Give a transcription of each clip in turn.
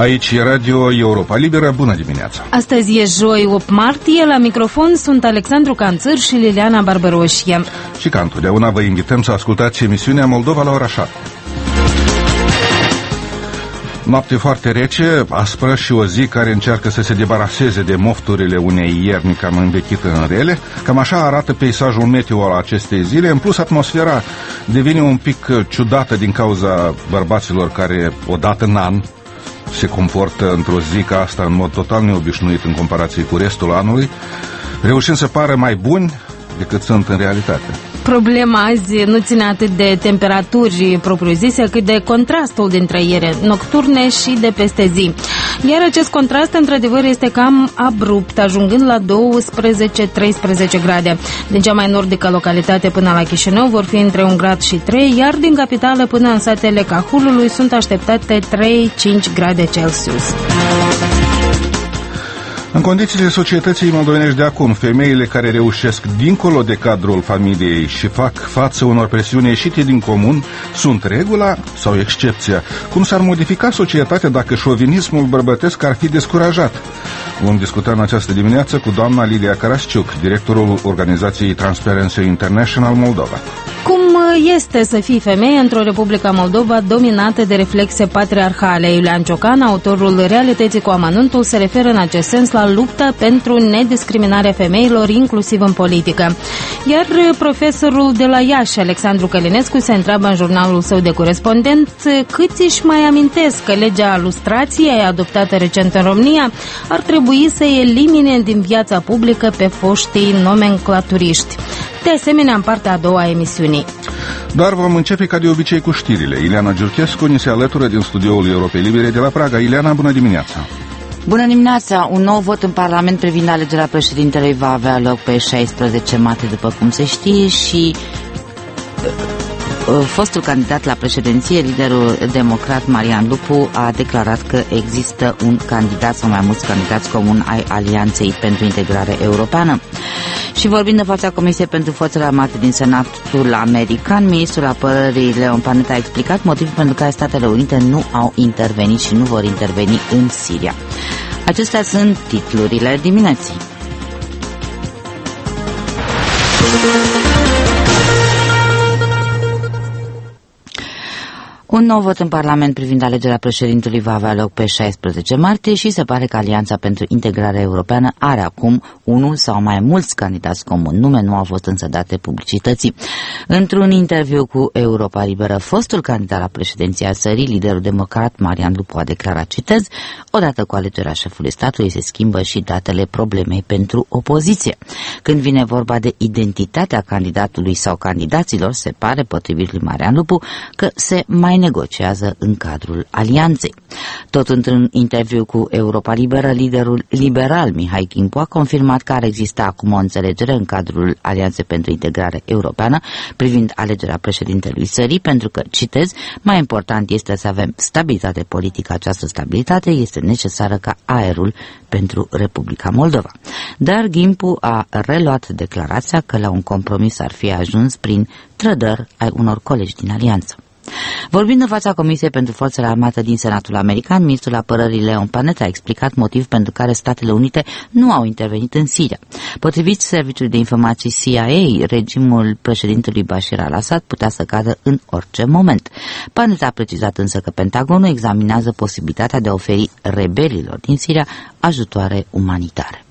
Aici e Radio Europa Liberă, bună dimineața! Astăzi e joi, 8 martie, la microfon sunt Alexandru Canțăr și Liliana Barbaroșie. Și ca întotdeauna vă invităm să ascultați emisiunea Moldova la ora 7. Noapte foarte rece, aspră și o zi care încearcă să se debaraseze de mofturile unei ierni cam învechită în rele. Cam așa arată peisajul meteo al acestei zile. În plus, atmosfera devine un pic ciudată din cauza bărbaților care, odată în an, se comportă într-o zi ca asta în mod total neobișnuit în comparație cu restul anului, reușind să pară mai buni decât sunt în realitate. Problema azi nu ține atât de temperaturi propriu-zise, cât de contrastul dintre ele nocturne și de peste zi. Iar acest contrast, într-adevăr, este cam abrupt, ajungând la 12-13 grade. Din cea mai nordică localitate până la Chișinău vor fi între 1 grad și 3, iar din capitală până în satele Cahulului sunt așteptate 3-5 grade Celsius. În condițiile societății moldovenești de acum, femeile care reușesc dincolo de cadrul familiei și fac față unor presiuni ieșite din comun, sunt regula sau excepția? Cum s-ar modifica societatea dacă șovinismul bărbătesc ar fi descurajat? Vom discuta în această dimineață cu doamna Lilia Carasciuc, directorul organizației Transparency International Moldova. Cum este să fii femeie într-o Republica Moldova dominată de reflexe patriarhale? Iulian Ciocan, autorul Realității cu amănuntul, se referă în acest sens la lupta pentru nediscriminarea femeilor, inclusiv în politică. Iar profesorul de la Iași, Alexandru Călinescu, se întreabă în jurnalul său de corespondent câți își mai amintesc că legea lustrației, adoptată recent în România, ar trebui să elimine din viața publică pe foștii nomenclaturiști. De asemenea, în partea a doua a emisiunii. Dar vom începe ca de obicei cu știrile. Ileana Giurchescu ni se alătură din studioul Europei Libere de la Praga. Ileana, bună dimineața! Bună dimineața! Un nou vot în Parlament privind alegerea președintelui va avea loc pe 16 martie, după cum se știe, și fostul candidat la președinție, liderul democrat Marian Lupu, a declarat că există un candidat sau mai mulți candidați comuni ai Alianței pentru Integrare Europeană. Și vorbind în fața Comisiei pentru Forțele Armate din Senatul American, ministrul apărării Leon Panetta a explicat motivul pentru care Statele Unite nu au intervenit și nu vor interveni în Siria. Acestea sunt titlurile dimineții. Un nou vot în Parlament privind alegerea președintelui va avea loc pe 16 martie și se pare că Alianța pentru Integrare Europeană are acum unul sau mai mulți candidați comuni. Nume nu au fost însă date publicității. Într-un interviu cu Europa Liberă, fostul candidat la președinția țării, liderul democrat Marian Lupu, a declarat, citez, odată cu alegerea șefului statului se schimbă și datele problemei pentru opoziție. Când vine vorba de identitatea candidatului sau candidaților, se pare, potrivit lui Marian Lupu, că se mai negociază în cadrul alianței. Tot într-un interviu cu Europa Liberă, liderul liberal Mihai Gimpu a confirmat că ar exista acum o înțelegere în cadrul Alianței pentru Integrare Europeană privind alegerea președintelui țării, pentru că, citez, mai important este să avem stabilitate politică. Această stabilitate este necesară ca aerul pentru Republica Moldova. Dar Gimpu a reluat declarația că la un compromis ar fi ajuns prin trădări ai unor colegi din alianță. Vorbind în fața Comisiei pentru Forțele Armate din Senatul American, ministrul apărării Leon Panetta a explicat motiv pentru care Statele Unite nu au intervenit în Siria. Potrivit Serviciului de Informații CIA, regimul președintelui Bashar al-Assad putea să cadă în orice moment. Panetta a precizat însă că Pentagonul examinează posibilitatea de a oferi rebelilor din Siria ajutoare umanitare.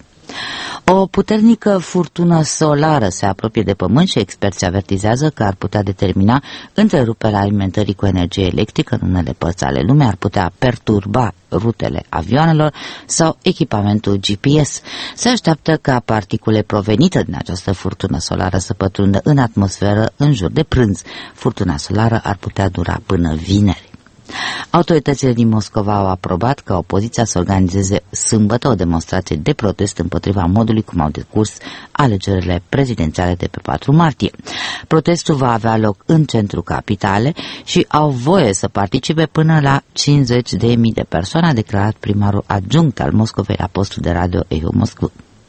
O puternică furtună solară se apropie de Pământ și experții avertizează că ar putea determina întreruperea alimentării cu energie electrică în unele părți ale lumii, ar putea perturba rutele avioanelor sau echipamentul GPS. Se așteaptă ca particule provenite din această furtună solară să pătrundă în atmosferă în jur de prânz. Furtuna solară ar putea dura până vineri. Autoritățile din Moscova au aprobat ca opoziția să organizeze sâmbătă o demonstrație de protest împotriva modului cum au decurs alegerile prezidențiale de pe 4 martie. Protestul va avea loc în centrul capitale și au voie să participe până la 50.000 de persoane, a declarat primarul adjunct al Moscovei la postul de radio Eho Moscova.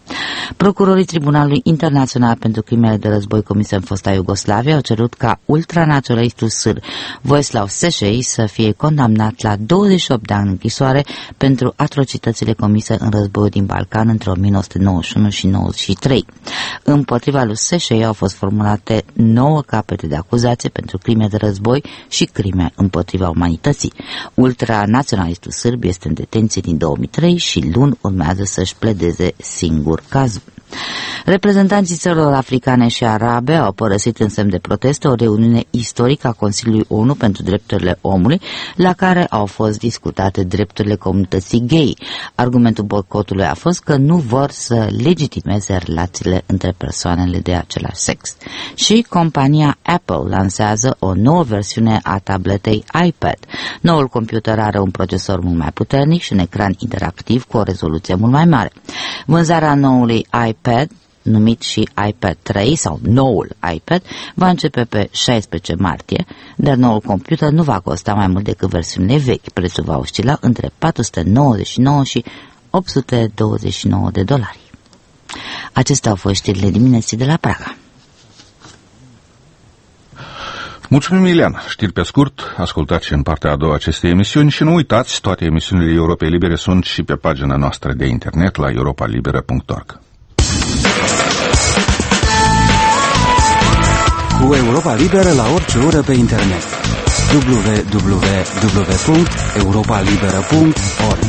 Procurorii Tribunalului Internațional pentru Crimele de Război comise în fosta Iugoslavia au cerut ca ultranaționalistul sâr Vojislav Šešelj să fie condamnat la 28 de ani închisoare pentru atrocitățile comise în războiul din Balcan între 1991 și 1993. Împotriva lui Šešelj au fost formulate 9 capete de acuzație pentru crime de război și crime împotriva umanității. Ultranaționalistul sârb este în detenție din 2003 și luni urmează să-și pledeze singur cazul. Reprezentanții țărilor africane și arabe au părăsit în semn de protest o reuniune istorică a Consiliului ONU pentru Drepturile Omului, la care au fost discutate drepturile comunității gay. Argumentul boicotului a fost că nu vor să legitimeze relațiile între persoanele de același sex. Și compania Apple lansează o nouă versiune a tabletei iPad. Noul computer are un procesor mult mai puternic și un ecran interactiv cu o rezoluție mult mai mare. Vânzarea noului iPad, numit și iPad 3 sau noul iPad, va începe pe 16 martie, dar noul computer nu va costa mai mult decât versiunile vechi. Prețul va oscila între 499 și 829 de dolari. Acestea au fost știrile dimineții de la Praga. Mulțumim, Ileana. Știri pe scurt, ascultați și în partea a doua acestei emisiuni și nu uitați, toate emisiunile Europei Libere sunt și pe pagina noastră de internet la europalibera.org. Cu Europa Liberă la orice oră pe internet. www.europalibera.org.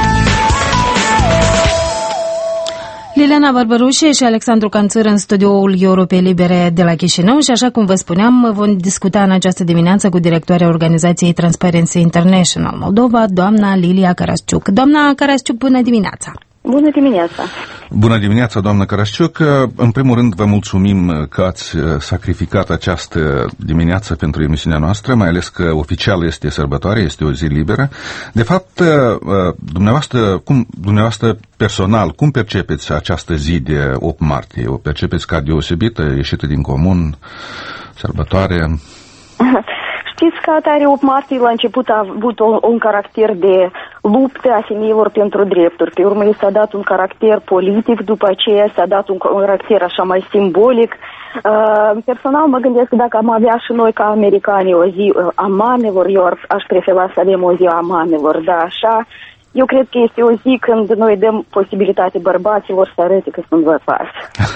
Liliana Barbarușe și Alexandru Canțăr în studioul Europei Libere de la Chișinău și, așa cum vă spuneam, vom discuta în această dimineață cu directoarea organizației Transparency International Moldova, doamna Lilia Carasciuc. Doamna Carasciuc, bună dimineața! Bună dimineața! Bună dimineața, doamnă Carasciuc. În primul rând, vă mulțumim că ați sacrificat această dimineață pentru emisiunea noastră, mai ales că oficial este sărbătoare, este o zi liberă. De fapt, dumneavoastră personal, cum percepeți această zi de 8 martie? O percepeți ca deosebită, ieșită din comun, sărbătoare? Știți că atare 8 martie la început a avut un caracter de luptă a femeilor pentru drepturi. Pe urmă s-a dat un caracter politic, după aceea s-a dat un caracter așa mai simbolic. Personal mă gândesc că dacă am avea și noi ca americani o zi a mamelor, eu aș prefera să avem o zi a mamelor, da, așa. Eu cred că este o zi când noi dăm posibilitate bărbaților să arăte că sunt bărbați.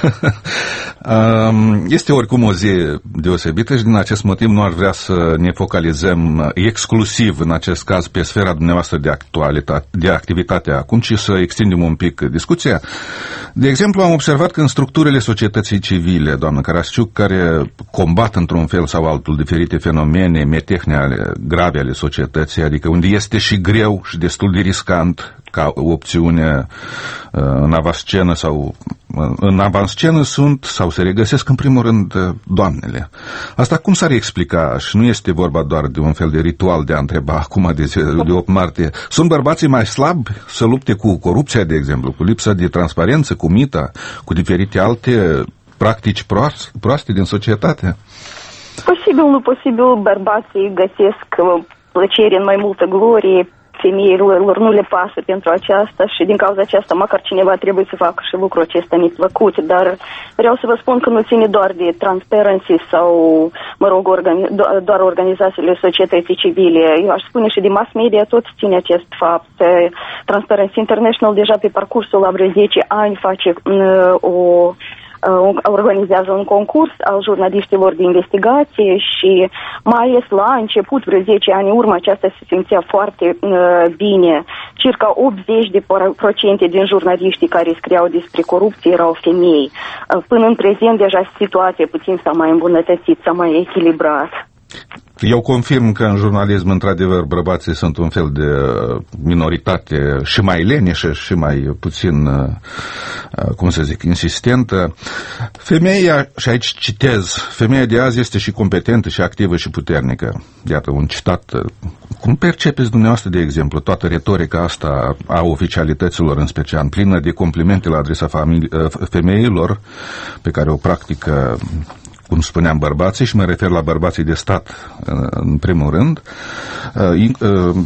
Este oricum o zi deosebită și din acest motiv nu ar vrea să ne focalizăm exclusiv în acest caz pe sfera dumneavoastră de activitate acum, ci să extindem un pic discuția. De exemplu, am observat că în structurile societății civile, doamnă Carasciuc, care combat într-un fel sau altul diferite fenomene, metehne grave ale societății, adică unde este și greu și destul de riscant ca opțiune în avanscenă sau în avanscenă sunt sau se regăsesc în primul rând doamnele. Asta cum s-ar explica? Și nu este vorba doar de un fel de ritual de a întreba acum de 8 martie. Sunt bărbații mai slabi să lupte cu corupția, de exemplu, cu lipsa de transparență, cu mita, cu diferite alte practici proaste din societate? Posibil, nu posibil, bărbații găsesc plăcere în mai multă glorie, femeilor nu le pasă pentru aceasta și din cauza aceasta măcar cineva trebuie să facă și lucrul acesta neplăcut, dar vreau să vă spun că nu ține doar de Transparency sau, mă rog, doar organizațiile societății civile. Eu aș spune și de mass media tot ține acest fapt. Transparency International deja pe parcursul la vreo 10 ani face organizează un concurs al jurnaliștilor de investigație și mai ales la început, vreo 10 ani în urmă, aceasta se simțea foarte bine. Circa 80% din jurnaliștii care scriau despre corupție erau femei. Până în prezent, deja situația puțin s-a mai îmbunătățit, s-a mai echilibrat. Eu confirm că în jurnalism, într-adevăr, bărbații sunt un fel de minoritate și mai leneșă și mai puțin, cum să zic, insistentă. Femeia, și aici citez, femeia de azi este și competentă și activă și puternică. Iată, un citat. Cum percepeți dumneavoastră, de exemplu, toată retorica asta a oficialităților, în special, plină de complimente la adresa femeilor, pe care o practică, cum spuneam, bărbații, și mă refer la bărbații de stat în primul rând,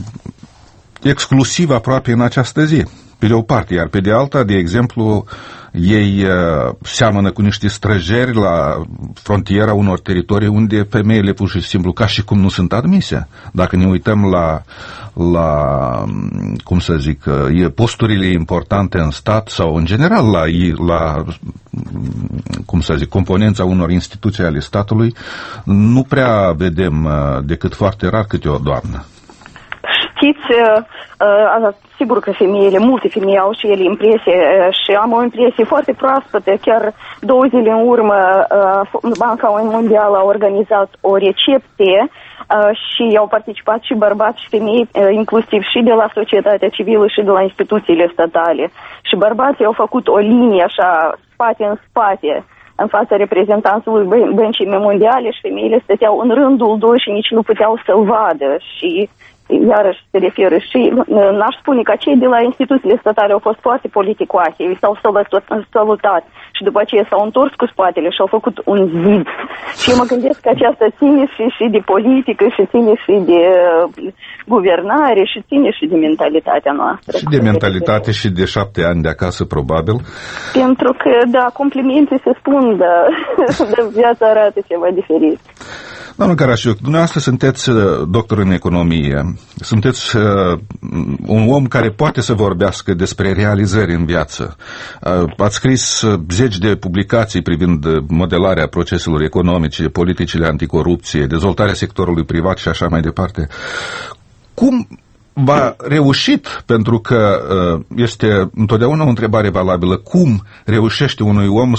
exclusiv aproape în această zi, pe de o parte, iar pe de alta, de exemplu, ei seamănă cu niște străjeri la frontiera unor teritorii unde femeile pur și simplu ca și cum nu sunt admise. Dacă ne uităm la cum să zic, posturile importante în stat sau în general la cum să zic, componența unor instituții ale statului, nu prea vedem decât foarte rar câte o doamnă. Știți, sigur că multe femei au și ele impresie și am o impresie foarte proaspătă. Chiar 2 zile în urmă Banca Mondială a organizat o recepție și au participat și bărbați și femei, inclusiv și de la societatea civilă și de la instituțiile statale. Și bărbații au făcut o linie așa, spate în spate, în fața reprezentanțului Băncii Mondiale și femeile stăteau în rândul 2 și nici nu puteau să-l vadă. Și iarăși se referă și n-aș spune că cei de la instituțiile statale au fost foarte politicoase, ei s-au salutat și după aceea s-au întors cu spatele și au făcut un zid. Și eu mă gândesc că aceasta ține și de politică, și ține și de guvernare, și ține și de mentalitatea noastră. Și de mentalitate și de 7 ani de acasă, probabil. Pentru că, da, complimente se spun, dar viața arată ceva diferit. Doamnă Carașiuc, dumneavoastră sunteți doctor în economie, sunteți un om care poate să vorbească despre realizări în viață. Ați scris 10 de publicații privind modelarea proceselor economice, politicile anticorupție, dezvoltarea sectorului privat și așa mai departe. Cum v-a reușit, pentru că este întotdeauna o întrebare valabilă, cum reușește unui om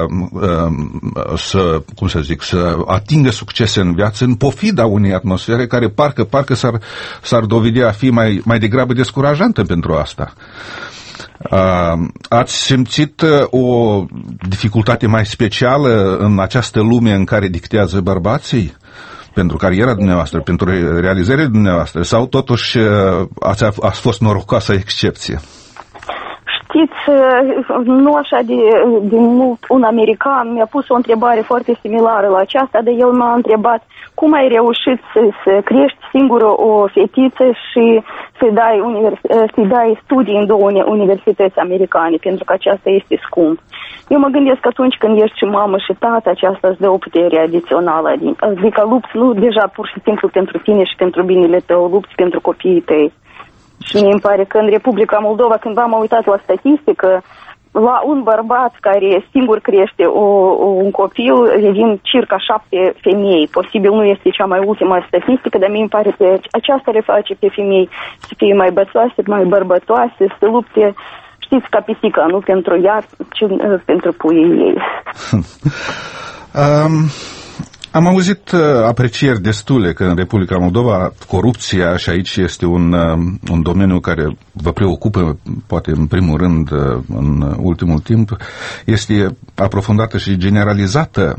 să atingă succese în viață în pofida unei atmosfere care parcă s-ar dovedi a fi mai degrabă descurajantă pentru asta. Ați simțit o dificultate mai specială în această lume în care dictează bărbații? Pentru cariera dumneavoastră, pentru realizările dumneavoastră, sau totuși ați fost norocoasă excepție? Știți, nu așa de mult, un american mi-a pus o întrebare foarte similară la aceasta, dar el m-a întrebat cum ai reușit să crești singură o fetiță și să-i dai studii în 2 universități americane, pentru că aceasta este scump. Eu mă gândesc că atunci când ești și mamă și tată, aceasta îți dă o putere adițională, adică lupți nu deja pur și simplu pentru tine și pentru binele tău, lupți pentru copiii tăi. Și mi pare că în Republica Moldova, când m-am uitat la statistică, la un bărbat care singur crește un copil, vin circa 7 femei. Posibil nu este cea mai ultimă statistică, dar mi pare că aceasta le face pe femei să fie mai bățoase, mai bărbătoase, să lupte, știți, ca pisica, nu pentru ea, ci pentru puii ei. Am auzit aprecieri destule că în Republica Moldova corupția, și aici este un domeniu care vă preocupă, poate în primul rând în ultimul timp, este aprofundată și generalizată.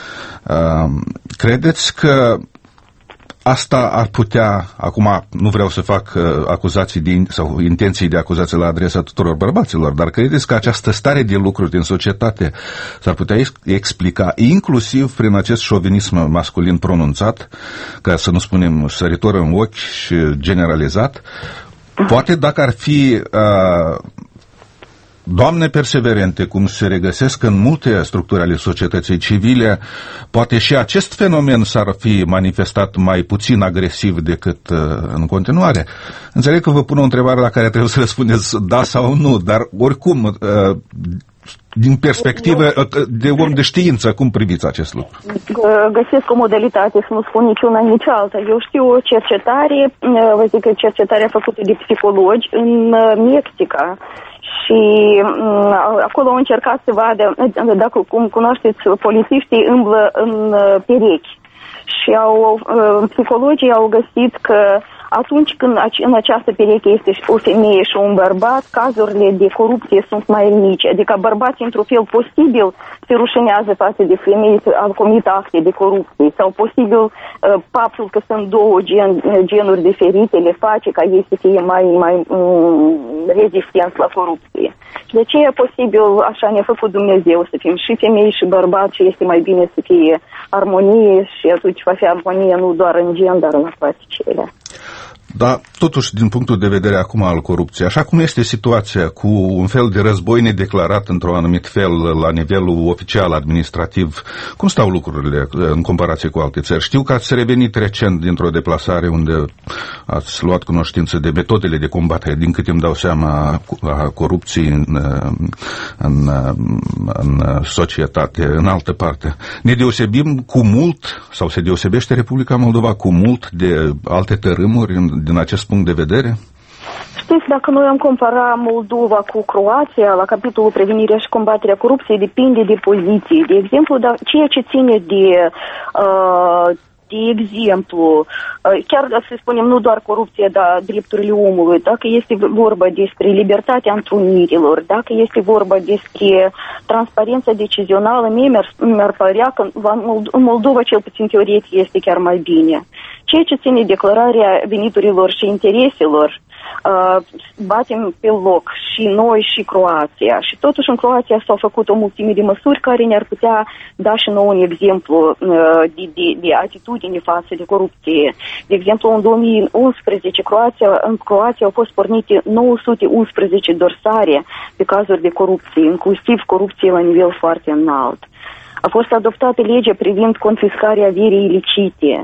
Credeți că asta ar putea, acum nu vreau să fac acuzații sau intenții de acuzație la adresa tuturor bărbaților, dar credeți că această stare de lucruri din societate s-ar putea explica inclusiv prin acest șovinism masculin pronunțat, ca să nu spunem săritor în ochi și generalizat? Poate dacă ar fi doamne perseverente, cum se regăsesc în multe structuri ale societății civile, poate și acest fenomen s-ar fi manifestat mai puțin agresiv decât în continuare. Înțeleg că vă pun o întrebare la care trebuie să răspundeți da sau nu, dar oricum, din perspectivă de om de știință, cum priviți acest lucru? Găsesc o modalitate, să nu spun niciuna, nici alta. Eu știu o cercetare, vă zic că cercetarea făcută de psihologi în Mexica. Și acolo au încercat să vadă, dacă cum cunoașteți, polițiștii umblă în perechi. Și psihologii au găsit că atunci când în această pereche este o femeie și un bărbat, cazurile de corupție sunt mai mici. Adică bărbații, într-un fel posibil, se rușinează față de femei să comit acte de corupție. Sau posibil faptul că sunt 2 genuri diferite le face ca ei să fie mai rezistenți la corupție. Și de ce e posibil, așa ne-a făcut Dumnezeu, să fim și femei și bărbați, și este mai bine să fie armonie și atunci va fi armonie nu doar în gen, dar în toate cele. Dar totuși, din punctul de vedere acum al corupției, așa cum este situația cu un fel de război nedeclarat într-un anumit fel la nivelul oficial administrativ, cum stau lucrurile în comparație cu alte țări? Știu că ați revenit recent dintr-o deplasare unde ați luat cunoștință de metodele de combatere, din câte îmi dau seama, a corupției în societate, în altă parte. Ne deosebim cu mult, sau se deosebește Republica Moldova cu mult de alte tărâmuri din acest punct de vedere? Știți, dacă noi am compara Moldova cu Croația, la capitolul prevenirea și combaterea corupției depinde de poziții. De exemplu, ceea ce ține de exemplu, chiar să spunem, nu doar corupție, dar drepturile omului, dacă este vorba despre libertatea întrunirilor, dacă este vorba despre transparența decizională, mie mi-ar părea că în Moldova, cel puțin teoretic, este chiar mai bine. Ceea ce ține declararea veniturilor și intereselor, batem pe loc și noi și Croația. Și totuși în Croația s-au făcut o mulțime de măsuri care ne-ar putea da și nouă un exemplu de atitudine față de corupție. De exemplu, în 2011 în Croația au fost pornite 911 dosare pe cazuri de corupție, inclusiv corupție la nivel foarte înalt. A fost adoptată legea privind confiscarea averii ilicite.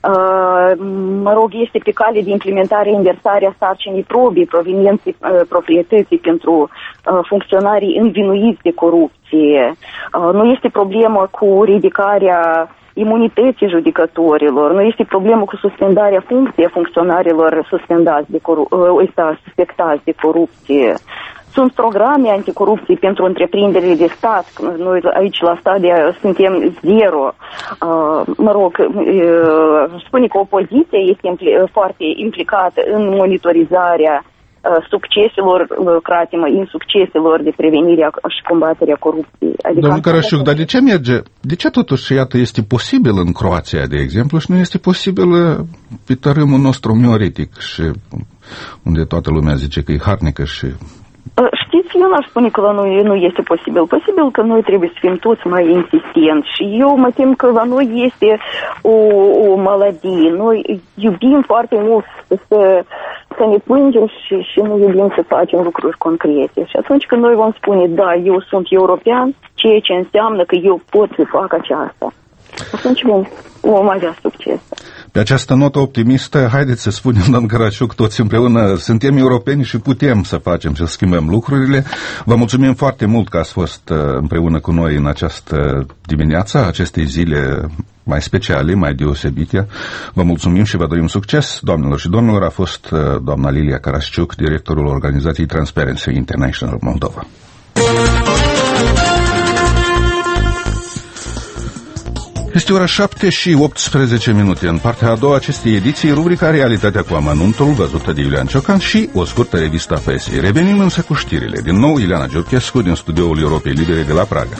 Este pe cale de implementare inversarea sarcinii probii provenienței proprietății pentru funcționarii învinuiți de corupție. Nu este problemă cu ridicarea imunității judecătorilor, nu este problemă cu suspendarea funcției funcționarilor suspectați de corupție. Sunt programe anticorupție pentru întreprinderile de stat. Noi aici la Stadia suntem zero. Spune că opoziția este foarte implicată în monitorizarea succeselor, cratimă, insucceselor de prevenire și combaterea corupției. Domnul Carașciuc, dar de ce merge? De ce totuși, iată, este posibil în Croația, de exemplu, și nu este posibil pe tărâmul nostru mioritic și unde toată lumea zice că e harnică și... Știți, eu n-aș spune că la noi nu este posibil. Posibil că noi trebuie să fim toți mai insistenți și eu mă tem că la noi este o maladie. Noi iubim foarte mult să ne plângem și nu iubim să facem lucruri concrete. Și atunci când noi vom spune, da, eu sunt european, ceea ce înseamnă că eu pot să fac aceasta, atunci vom avea succes. Pe această notă optimistă, haideți să spunem, domnul Carașciuc, toți împreună suntem europeni și putem să facem, să schimbăm lucrurile. Vă mulțumim foarte mult că ați fost împreună cu noi în această dimineață, acestei zile mai speciale, mai deosebite. Vă mulțumim și vă dorim succes, doamnelor și domnilor. A fost doamna Lilia Carașciuc, directorul organizației Transparency International Moldova. Este ora 7 și 18 minute. În partea a doua acestei ediții, rubrica Realitatea cu amănuntul, văzută de Iulian Ciocan, și o scurtă revistă a presei. Revenim însă cu știrile. Din nou, Ileana Georgescu din studioul Europei Libere de la Praga.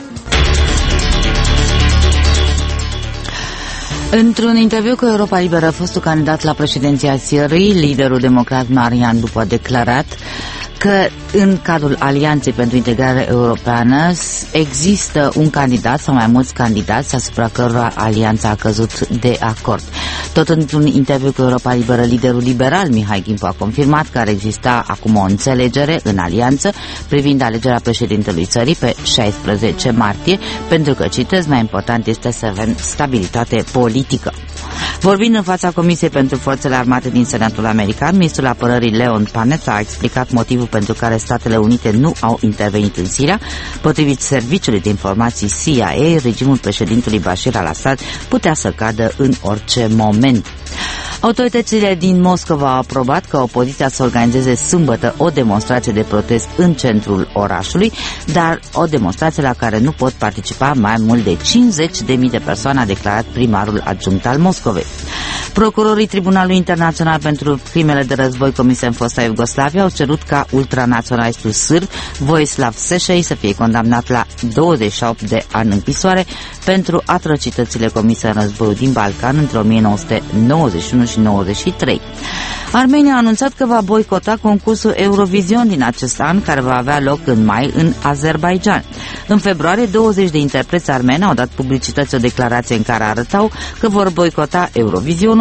Într-un interviu cu Europa Liberă, fostul candidat la președinția țării, liderul democrat Marian Lupu a declarat că în cadrul Alianței pentru Integrare Europeană există un candidat sau mai mulți candidați asupra cărora alianța a căzut de acord. Tot într-un interviu cu Europa Liberă, liderul liberal Mihai Gimpu a confirmat că ar exista acum o înțelegere în alianță privind alegerea președintelui țării pe 16 martie, pentru că, citez, mai important este să avem stabilitate politică. Vorbind în fața Comisiei pentru Forțele Armate din Senatul American, ministrul apărării Leon Panetta a explicat motivul pentru care Statele Unite nu au intervenit în Siria. Potrivit serviciului de informații CIA, regimul președintelui Bashar al-Assad putea să cadă în orice moment. Autoritățile din Moscova au aprobat ca opoziția să organizeze sâmbătă o demonstrație de protest în centrul orașului, dar o demonstrație la care nu pot participa mai mult de 50.000 de persoane, a declarat primarul adjunct al Moscovei. Procurorii Tribunalului Internațional pentru Crimele de Război comise în fosta Iugoslavia au cerut ca ultranaționalistul sârb Vojislav Šešelj să fie condamnat la 28 de ani închisoare pentru atrocitățile comise în războiul din Balcan între 1991 și 93. Armenia a anunțat că va boicota concursul Eurovision din acest an, care va avea loc în mai în Azerbaidjan. În februarie, 20 de interpreți armeni au dat publicității o declarație în care arătau că vor boicota Eurovisionul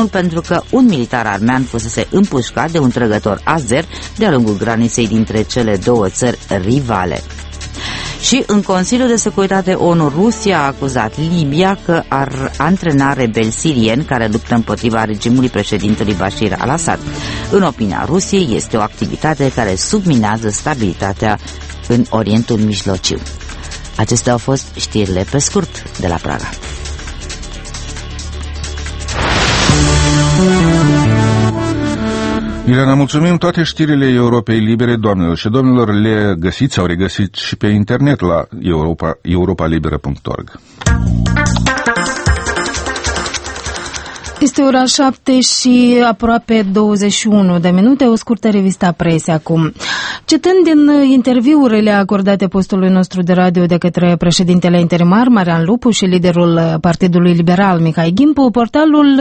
unul pentru că un militar armean fusese împușcat de un trăgător azer de-a lungul graniței dintre cele două țări rivale. Și în Consiliul de Securitate ONU, Rusia a acuzat Libia că ar antrena rebeli sirieni care luptă împotriva regimului președintelui Bashir al-Assad. În opinia Rusiei, este o activitate care subminează stabilitatea în Orientul Mijlociu. Acestea au fost știrile pe scurt de la Praga. Ileana, mulțumim. Toate știrile Europei Libere, doamnelor și domnilor, le găsiți sau regăsiți și pe internet la europalibera.org. Este ora 7 și aproape 21 de minute, o scurtă revista presă acum. Citând din interviurile acordate postului nostru de radio de către președintele interimar Marian Lupu și liderul Partidului Liberal Mihai Gimpu, portalul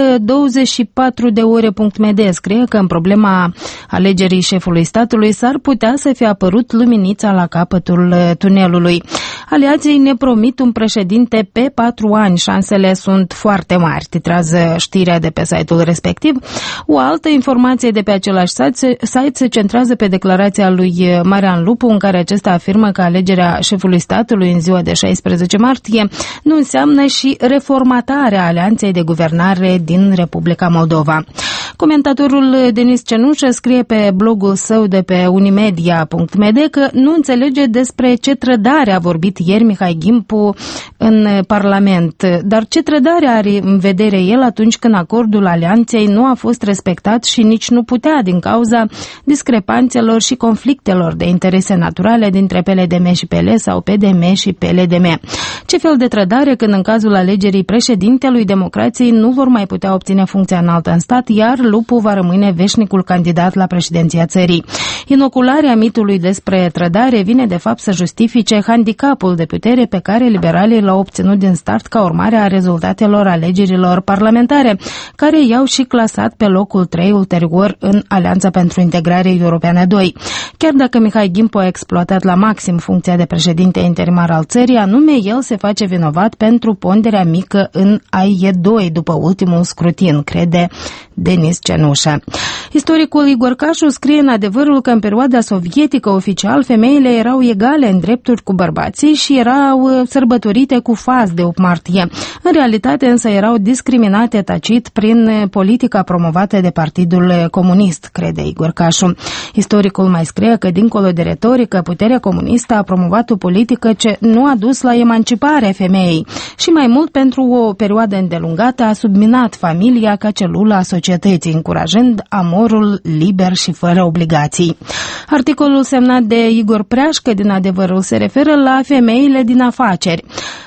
24deore.md scrie că în problema alegerii șefului statului s-ar putea să fie apărut luminița la capătul tunelului. Aliații ne promit un președinte pe 4 ani, șansele sunt foarte mari, titrează știrea de pe site-ul respectiv. O altă informație de pe același site se centrează pe declarația lui Marian Lupu, în care acesta afirmă că alegerea șefului statului în ziua de 16 martie nu înseamnă și reformatarea alianței de guvernare din Republica Moldova. Comentatorul Denis Cenușă scrie pe blogul său de pe unimedia.md că nu înțelege despre ce trădare a vorbit ieri Mihai Gimpu în Parlament. Dar ce trădare are în vedere el atunci când acordul alianței nu a fost respectat și nici nu putea din cauza discrepanțelor și conflictelor de interese naturale dintre PLDM și PL sau PDM și PLDM? Ce fel de trădare când în cazul alegerii președintelui democrației nu vor mai putea obține funcția înaltă în stat, iar Lupu va rămâne veșnicul candidat la președinția țării? Inocularea mitului despre trădare vine de fapt să justifice handicapul de putere pe care liberalii l-au obținut din start ca urmare a rezultatelor alegerilor parlamentare, care i-au și clasat pe locul 3 ulterior în Alianța pentru Integrare Europeană 2. Chiar dacă Mihai Gimpu a exploatat la maxim funcția de președinte interimar al țării, anume el se face vinovat pentru ponderea mică în AIE2 după ultimul scrutin, crede Denis Cenușă. Istoricul Igor Cașu scrie în Adevărul că în perioada sovietică oficial femeile erau egale în drepturi cu bărbații și erau sărbătorite cu faz de 8 martie. În realitate însă erau discriminate tacit prin politica promovată de Partidul Comunist, crede Igor Cașu. Istoricul mai scrie că dincolo de retorică, puterea comunistă a promovat o politică ce nu a dus la emanciparea femeii și mai mult pentru o perioadă îndelungată a subminat familia ca celulă a societății, încurajând amorul liber și fără obligații. Articolul semnat de Igor Preașcă din Adevărul se referă la femeile din afaceri.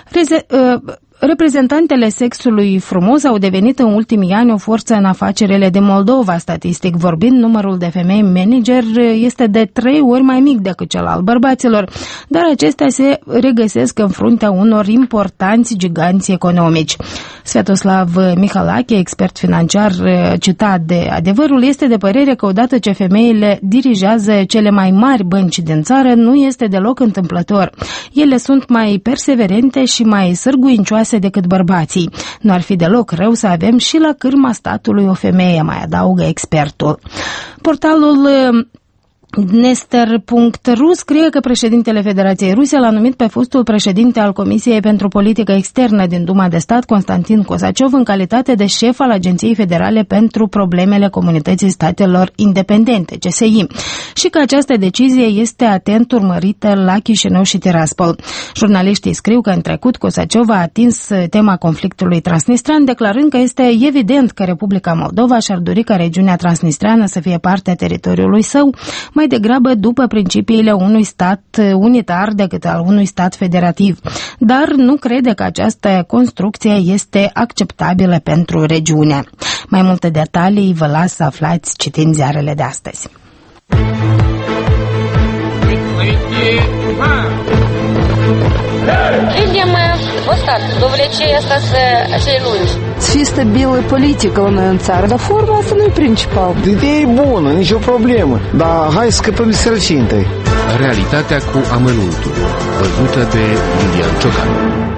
Reprezentantele sexului frumos au devenit în ultimii ani o forță în afacerile de Moldova. Statistic vorbind, numărul de femei manager este de 3 ori mai mic decât cel al bărbaților, dar acestea se regăsesc în fruntea unor importanți giganți economici. Sviatoslav Mihalache, expert financiar citat de Adevărul, este de părere că odată ce femeile dirigează cele mai mari bănci din țară, nu este deloc întâmplător. Ele sunt mai perseverente și mai sârguincioase decât bărbații. Nu ar fi deloc rău să avem și la cârma statului o femeie, mai adaugă expertul. Portalul Nester.ru scrie că președintele Federației Ruse l-a numit pe fostul președinte al Comisiei pentru Politică Externă din Duma de Stat, Constantin Kosaciov, în calitate de șef al Agenției Federale pentru Problemele Comunității Statelor Independente, CSI, și că această decizie este atent urmărită la Chișinău și Tiraspol. Jurnaliștii scriu că în trecut Kosaciov a atins tema conflictului transnistran, declarând că este evident că Republica Moldova și-ar dori ca regiunea transnistreană să fie parte a teritoriului său, mai degrabă după principiile unui stat unitar decât al unui stat federativ, dar nu crede că această construcție este acceptabilă pentru regiune. Mai multe detalii vă las să aflați citind ziarele de astăzi. Видим вот так, довлечение acei lungi. Să fie stabilă politică la noi în țară, dar forma asta nu e principal. Ideea e bună, nicio problemă, dar hai să scăpăm de sărăcie întâi. Realitatea cu amănuntul, văzută de Iulian Ciocan.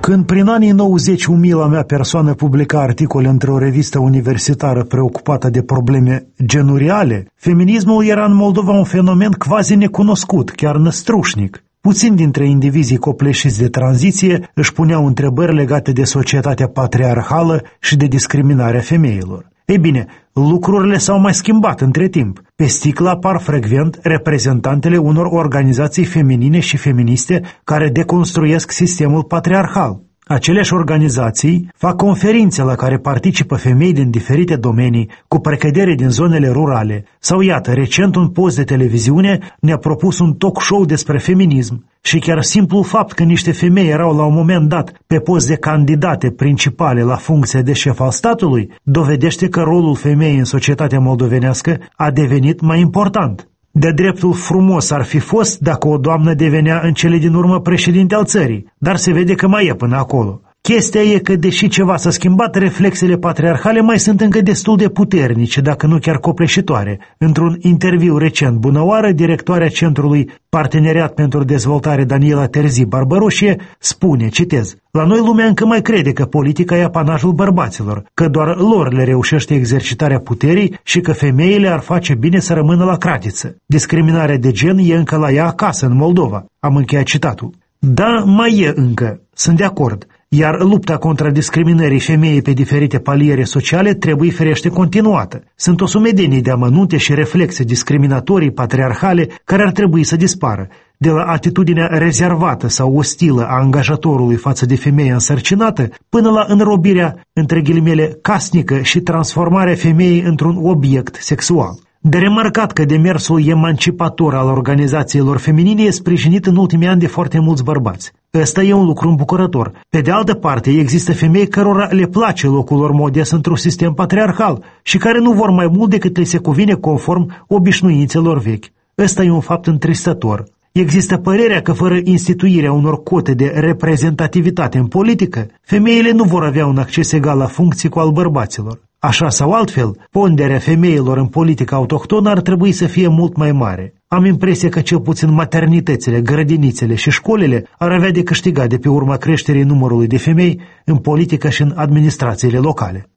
Când prin anii 90 umila mea persoană publica articole într-o revistă universitară preocupată de probleme genuriale, feminismul era în Moldova un fenomen quasi necunoscut, chiar năstrușnic. Puțini dintre indivizii copleșiți de tranziție își puneau întrebări legate de societatea patriarhală și de discriminarea femeilor. Ei bine, lucrurile s-au mai schimbat între timp. Pe sticlă apar frecvent reprezentantele unor organizații feminine și feministe care deconstruiesc sistemul patriarhal. Aceleași organizații fac conferințe la care participă femei din diferite domenii, cu precădere din zonele rurale. Sau iată, recent un post de televiziune ne-a propus un talk show despre feminism. Și chiar simplul fapt că niște femei erau la un moment dat pe post de candidate principale la funcția de șef al statului, dovedește că rolul femeii în societatea moldovenească a devenit mai important. De dreptul frumos ar fi fost dacă o doamnă devenea în cele din urmă președinte al țării, dar se vede că mai e până acolo. Chestia e că, deși ceva s-a schimbat, reflexele patriarhale mai sunt încă destul de puternice, dacă nu chiar copleșitoare. Într-un interviu recent, bunăoară, directoarea Centrului Parteneriat pentru Dezvoltare Daniela Terzi Barbaroșie spune, citez, "La noi lumea încă mai crede că politica e apanajul bărbaților, că doar lor le reușește exercitarea puterii și că femeile ar face bine să rămână la cratiță. Discriminarea de gen e încă la ea acasă, în Moldova." Am încheiat citatul. Da, mai e încă, sunt de acord. Iar lupta contra discriminării femeii pe diferite paliere sociale trebuie firește continuată. Sunt o sumedenie de amănunte și reflexe discriminatorii patriarhale care ar trebui să dispară, de la atitudinea rezervată sau ostilă a angajatorului față de femeia însărcinată, până la înrobirea, între ghilimele, casnică și transformarea femeii într-un obiect sexual. De remarcat că demersul emancipator al organizațiilor feminine e sprijinit în ultimii ani de foarte mulți bărbați. Ăsta e un lucru îmbucurător. Pe de altă parte, există femei cărora le place locul lor modest într-un sistem patriarhal și care nu vor mai mult decât le se cuvine conform obișnuințelor vechi. Ăsta e un fapt întristător. Există părerea că fără instituirea unor cote de reprezentativitate în politică, femeile nu vor avea un acces egal la funcții cu al bărbaților. Așa sau altfel, ponderea femeilor în politica autohtonă ar trebui să fie mult mai mare. Am impresia că cel puțin maternitățile, grădinițele și școlile ar avea de câștigat de pe urma creșterii numărului de femei în politică și în administrațiile locale.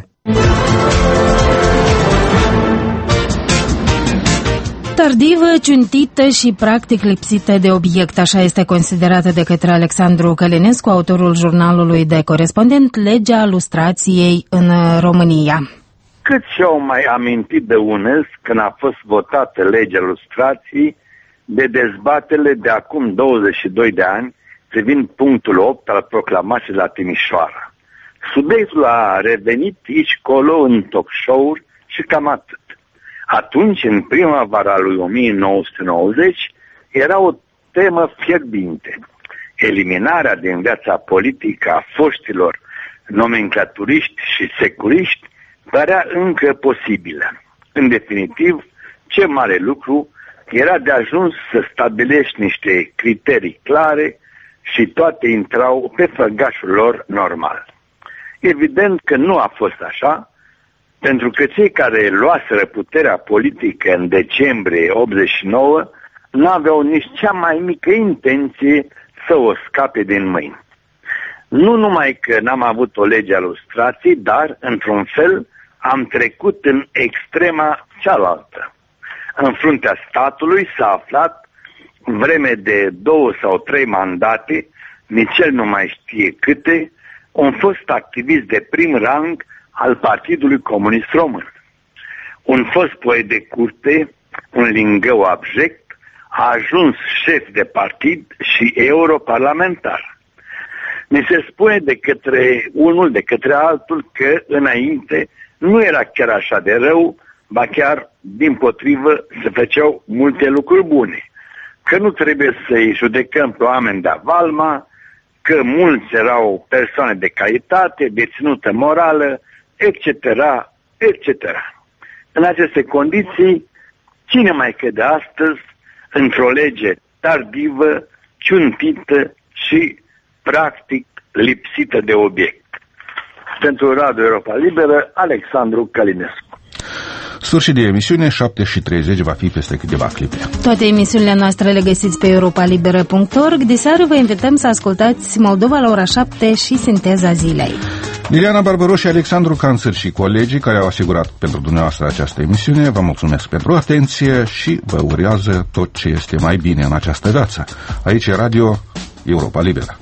Tardivă, ciuntită și practic lipsită de obiect, așa este considerată de către Alexandru Călinescu, autorul jurnalului de corespondent, Legea lustrației în România. Cât și-au mai amintit de UNES când a fost votată legea lustrației de dezbatele de acum 22 de ani privind punctul 8 al proclamației la Timișoara. Subiectul a revenit aici colo în talk show-uri și cam atât. Atunci, în primăvara lui 1990, era o temă fierbinte. Eliminarea din viața politică a foștilor nomenclaturiști și securiști părea încă posibilă. În definitiv, ce mare lucru era de ajuns să stabilești niște criterii clare și toate intrau pe făgașul lor normal. Evident că nu a fost așa, pentru că cei care luaseră puterea politică în decembrie 89 nu aveau nici cea mai mică intenție să o scape din mâini. Nu numai că n-am avut o lege a lustrației, dar, într-un fel, am trecut în extrema cealaltă. În fruntea statului s-a aflat, vreme de 2 sau 3 mandate, nici el nu mai știe câte, un fost activist de prim rang al Partidului Comunist Român. Un fost poet de curte, un lingău abject, a ajuns șef de partid și europarlamentar. Mi se spune de către unul, de către altul, că înainte nu era chiar așa de rău, ba chiar, dimpotrivă, se făceau multe lucruri bune. Că nu trebuie să-i judecăm pe oameni de avalma, că mulți erau persoane de calitate, deținută morală, etc., etc. În aceste condiții, cine mai crede astăzi într-o lege tardivă, ciuntită și, practic, lipsită de obiect? Pentru Radio Europa Liberă, Alexandru Călinescu. Sfârșit de emisiune, 7:30 va fi peste câteva clipe. Toate emisiunile noastre le găsiți pe europalibera.org. Diseară vă invităm să ascultați Moldova la ora 7 și Sinteza zilei. Liliana Barbaros și Alexandru Canțăr și colegii care au asigurat pentru dumneavoastră această emisiune, vă mulțumesc pentru atenție și vă urează tot ce este mai bine în această viață. Aici e Radio Europa Liberă.